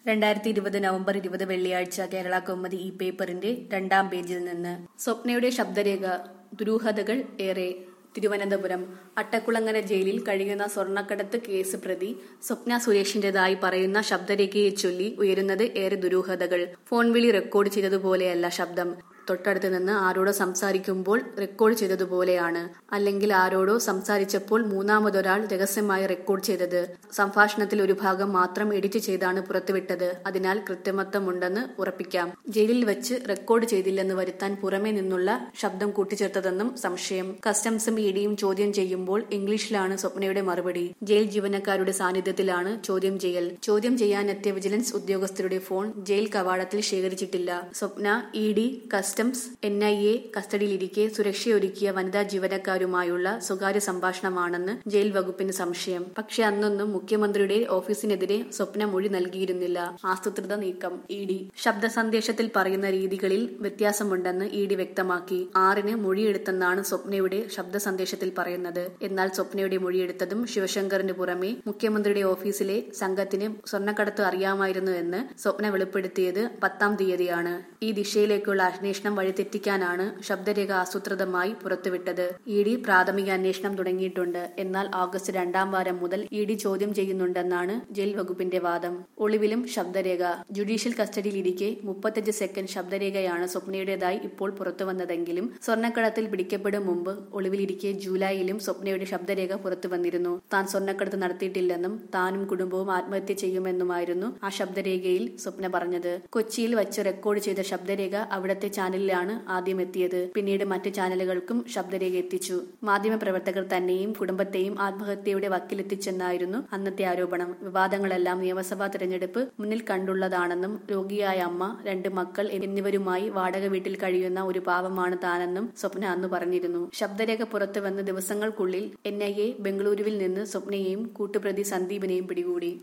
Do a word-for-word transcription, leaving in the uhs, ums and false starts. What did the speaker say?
രണ്ടായിരത്തി ഇരുപത് നവംബർ ഇരുപത് വെള്ളിയാഴ്ച കേരള കൗമുദി ഈ പേപ്പറിന്റെ രണ്ടാം പേജിൽ നിന്ന് സ്വപ്നയുടെ ശബ്ദരേഖ ദുരൂഹതകൾ ഏറെ. തിരുവനന്തപുരം അട്ടക്കുളങ്ങര ജയിലിൽ കഴിയുന്ന സ്വർണ്ണക്കടത്ത് കേസ് പ്രതി സ്വപ്ന സുരേഷിന്റേതായി പറയുന്ന ശബ്ദരേഖയെ ചൊല്ലി ഉയരുന്നത് ഏറെ ദുരൂഹതകൾ. ഫോൺ വിളി റെക്കോർഡ് ചെയ്തതുപോലെയല്ല ശബ്ദം. തൊട്ടടുത്ത് നിന്ന് ആരോടോ സംസാരിക്കുമ്പോൾ റെക്കോർഡ് ചെയ്തതുപോലെയാണ്. അല്ലെങ്കിൽ ആരോടോ സംസാരിച്ചപ്പോൾ മൂന്നാമതൊരാൾ രഹസ്യമായി റെക്കോർഡ് ചെയ്തത്. സംഭാഷണത്തിൽ ഒരു ഭാഗം മാത്രം എഡിറ്റ് ചെയ്താണ് പുറത്തുവിട്ടത്. അതിനാൽ കൃത്രിമത്വമുണ്ടെന്ന് ഉറപ്പിക്കാം. ജയിലിൽ വെച്ച് റെക്കോർഡ് ചെയ്തില്ലെന്ന് വരുത്താൻ പുറമെ നിന്നുള്ള ശബ്ദം കൂട്ടിച്ചേർത്തതെന്നും സംശയം. കസ്റ്റംസും ഇഡിയും ചോദ്യം ചെയ്യുമ്പോൾ ഇംഗ്ലീഷിലാണ് സ്വപ്നയുടെ മറുപടി. ജയിൽ ജീവനക്കാരുടെ സാന്നിധ്യത്തിലാണ് ചോദ്യം ചെയ്യൽ. ചോദ്യം ചെയ്യാനെത്തിയ വിജിലൻസ് ഉദ്യോഗസ്ഥരുടെ ഫോൺ ജയിൽ കവാടത്തിൽ ശേഖരിച്ചിട്ടില്ല. Swapna, E D, customs, N I A കസ്റ്റഡിയിലിരിക്കെ സുരക്ഷയൊരുക്കിയ വനിതാ ജീവനക്കാരുമായുള്ള സ്വകാര്യ സംഭാഷണമാണെന്ന് ജയിൽ വകുപ്പിന് സംശയം. പക്ഷെ അന്നൊന്നും മുഖ്യമന്ത്രിയുടെ ഓഫീസിനെതിരെ സ്വപ്ന മൊഴി നൽകിയിരുന്നില്ല. ആസൂത്രിത നീക്കം. ഇ ഡി ശബ്ദ സന്ദേശത്തിൽ പറയുന്ന രീതികളിൽ വ്യത്യാസമുണ്ടെന്ന് ഇ ഡി വ്യക്തമാക്കി. ആറിന് മൊഴിയെടുത്തെന്നാണ് സ്വപ്നയുടെ ശബ്ദ സന്ദേശത്തിൽ പറയുന്നത്. എന്നാൽ സ്വപ്നയുടെ മൊഴിയെടുത്തതും ശിവശങ്കറിന് പുറമെ മുഖ്യമന്ത്രിയുടെ ഓഫീസിലെ സംഘത്തിന് സ്വർണ്ണക്കടത്ത് അറിയാമായിരുന്നു എന്ന് സ്വപ്ന വെളിപ്പെടുത്തിയത് പത്താം തീയതിയാണ്. ഈ ദിശയിലേക്കുള്ള അന്വേഷണം വഴിതെറ്റിക്കാനാണ് ശബ്ദരേഖ ആസൂത്രിതമായി പുറത്തുവിട്ടത്. ഇ ഡി പ്രാഥമിക അന്വേഷണം തുടങ്ങിയിട്ടുണ്ട്. എന്നാൽ ഓഗസ്റ്റ് രണ്ടാം വാരം മുതൽ ഇ ഡി ചോദ്യം ചെയ്യുന്നുണ്ടെന്നാണ് ജയിൽ വകുപ്പിന്റെ വാദം. ഒളിവിലും ശബ്ദരേഖ. ജുഡീഷ്യൽ കസ്റ്റഡിയിലിരിക്കെ മുപ്പത്തഞ്ച് സെക്കൻഡ് ശബ്ദരേഖയാണ് സ്വപ്നയുടേതായി ഇപ്പോൾ പുറത്തുവന്നതെങ്കിലും സ്വർണ്ണക്കടത്തിൽ പിടിക്കപ്പെടും മുമ്പ് ഒളിവിലിരിക്കെ ജൂലൈയിലും സ്വപ്നയുടെ ശബ്ദരേഖ പുറത്തുവന്നിരുന്നു. താൻ സ്വർണ്ണക്കടത്ത് നടത്തിയിട്ടില്ലെന്നും താനും കുടുംബവും ആത്മഹത്യ ചെയ്യുമെന്നുമായിരുന്നു ആ ശബ്ദരേഖയിൽ സ്വപ്ന പറഞ്ഞത്. കൊച്ചിയിൽ വച്ച് റെക്കോർഡ് ചെയ്ത ശബ്ദരേഖ അവിടത്തെ ചാനലിലാണ് ആദ്യം എത്തിയത്. പിന്നീട് മറ്റു ചാനലുകൾക്കും ശബ്ദരേഖ എത്തിച്ചു. മാധ്യമപ്രവർത്തകർ തന്നെയും കുടുംബത്തെയും ആത്മഹത്യയുടെ വക്കിലെത്തിച്ചെന്നായിരുന്നു അന്നത്തെ ആരോപണം. വിവാദങ്ങളെല്ലാം നിയമസഭാ തെരഞ്ഞെടുപ്പ് മുന്നിൽ കണ്ടുള്ളതാണെന്നും രോഗിയായ അമ്മ, രണ്ട് മക്കൾ എന്നിവരുമായി വാടക വീട്ടിൽ കഴിയുന്ന ഒരു പാവമാണ് താനെന്നും സ്വപ്ന അന്ന് പറഞ്ഞിരുന്നു. ശബ്ദരേഖ പുറത്തുവന്ന ദിവസങ്ങൾക്കുള്ളിൽ എൻ ഐ എ ബംഗളൂരുവിൽ നിന്ന് സ്വപ്നയെയും കൂട്ടുപ്രതി സന്ദീപിനെയും പിടികൂടി.